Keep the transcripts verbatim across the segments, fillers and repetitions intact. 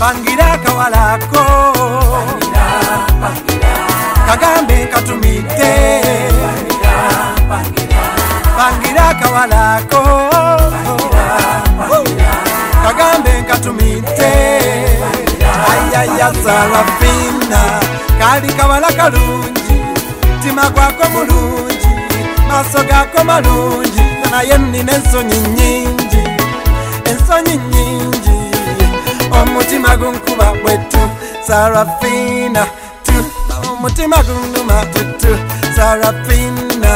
pangira kawalako kagambe katumite pangira kawalako kagambe katumite ayaya Sarafina kali kawala kalungi tima kwako mulungi maso gako malungi naye nina ensonyi nyingi ensonyi nyingi omutima gunkuba bwetu Sarafina tu omutima gunuma tutu Sarafina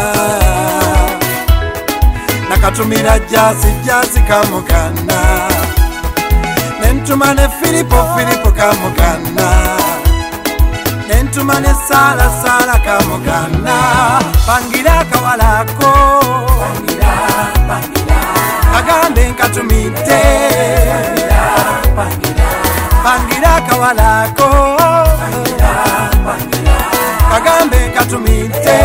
nakatumira jasi jasi kamugana nentuma ne Filipo Filipo kamugana nentuma ne Sala Sala kamugana pangira kawalako pangira pangira kagambe katumite pangira pangira kawalako pangira pangira kagambe katumite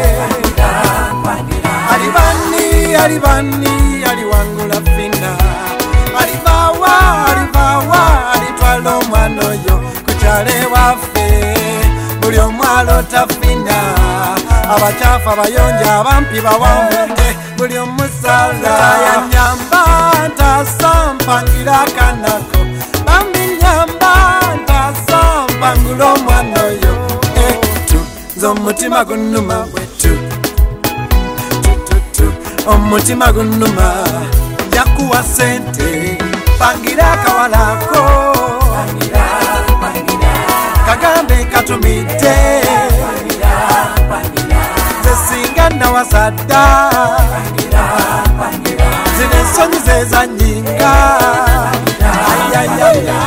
alibani alibani aliwangula fina alibawa alibawa alitwalo mwanoyo kuchale wafe buli omwalo tafina abachafa bayonja abampi bawambe buli omusala yanyamba ntasampangira kanako bambi nyamba ntasampangira omwanoyo etu zomutima gunuma bwetu omutima gunuma jakuwa sente pangira kawalako pangira pangira kagambe katumite pangira pangira zesinga na wasada pangira pangira zine sonyi zeza nyinga ayayaya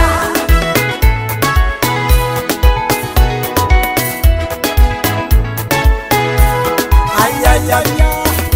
ayayaya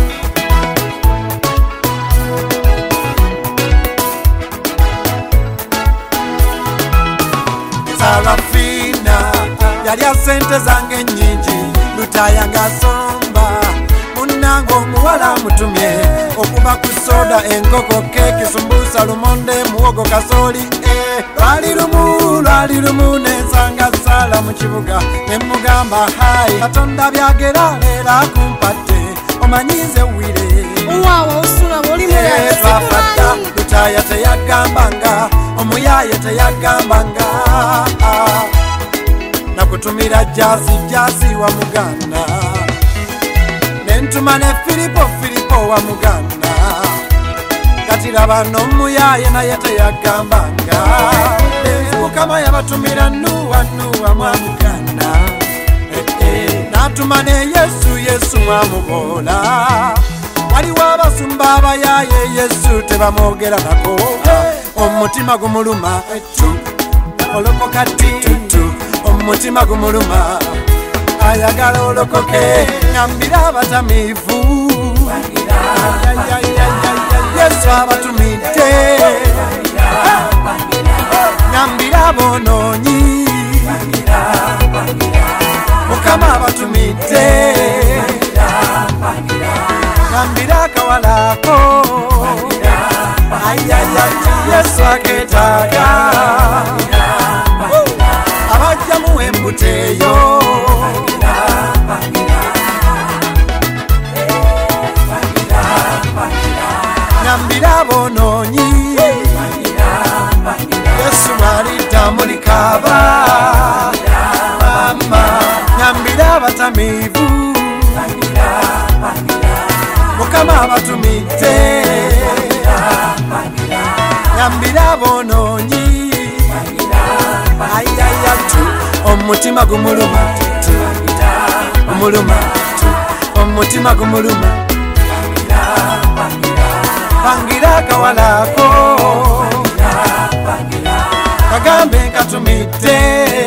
Sarafina yalya sente zange nyingi lutayanga somba munango muwala mutumye okuba ku soda enkoko keki sumbusa lumonde muwogo kasoli eh bali lumu lwali lumu nensanga Sala mu kibuga nemugamba hai katonda byagera leera kumpate omanyize wire wawa usula boli mwe twafata lutaya teyagambanga omuyaye teyagambanga nakutumira jasi jasi wa muganda nentuma ne Filipo Filipo wa muganda katira bano omuyaye naye teyagambanga mukama yabatumira nuwa nuwa mwa muganda natuma ne Yesu Yesu mwamubola waliwo abasumba abayaye Yesu tebamwogera nako omutima gumuluma etu olokoka titu omutima gumuluma ayagala olokoke nyambira abatamivu Yesu abatumite nyambira abononyi mukama abatumite nyambira kawalako ayayaya Yesu aketaga abajja mu embuteyo nyambira abononyi Yesu alita mulikaba mama nyambira abatamivu mukama abatumite nyambira abononyi ayaya tu omutima gumuluma tu omuluma tu omutima gumuluma pangira kawalako kagambe katumite